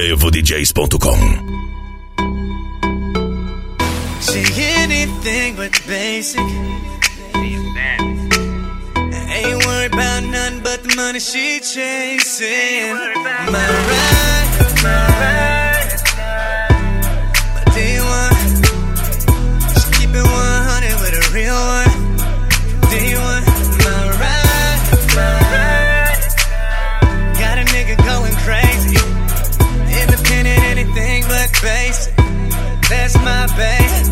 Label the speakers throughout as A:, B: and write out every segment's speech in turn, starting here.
A: EvoDJs.com.
B: She anything but basic. Ain't worried about nothing but the money she chasing. My ride, my day one. She keep it 100 with a real one. Day one, my ride. Got a nigga going crazy. Independent, anything but basic. That's my babe.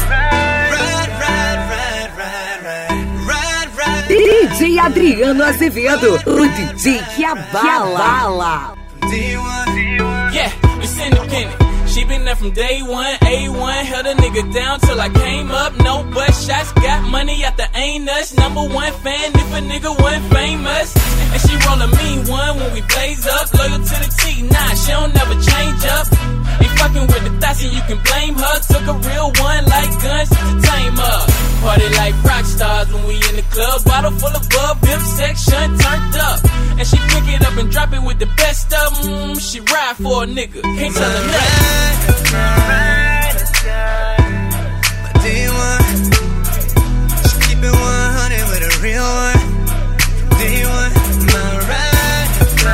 C: DJ Adriano Azevedo, o DJ que abala.
D: Yeah, it's independent. She been there from day one, A1, held a nigga down till I came up. No butt shots, got money out the ain't us. Number one fan if a nigga wasn't famous. And she roll a mean one when we blaze up. Loyal to the T, nah, she don't never change up. Ain't fucking with the thoughts and you can blame her. Took a real one like guns to tame her. Party like rock stars when we in the club. Bottle full of bub, VIP section turned up. And she pick it up and drop it with the best of them. She ride for a nigga, can't tell her nothing.
B: My day one. She keep it 100 with a real one. Day one, my ride.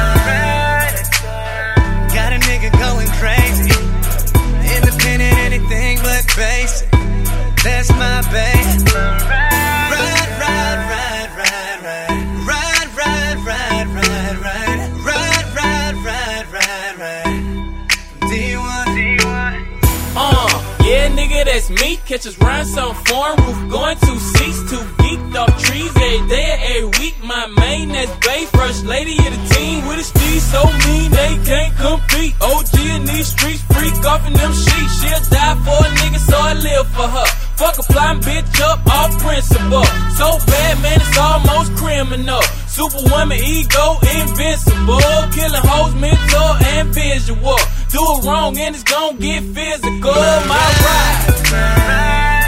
B: Got a nigga going crazy. Independent, anything but basic. That's my babe.
D: Yeah, nigga, that's me. Catch us round some foreign roof, going 2 seats, 2 geeked off trees every day, every week. My main, that's Bay, first lady of the team with a speed so mean they can't compete. OG in these streets, freak off in them sheets. She'll die for a nigga, so I live for her. Fuck a flying bitch up off principle. So bad, man, it's almost criminal. Superwoman, ego, invincible. Killing hoes, mental and visual. Do it wrong and it's gon' get physical. My ride.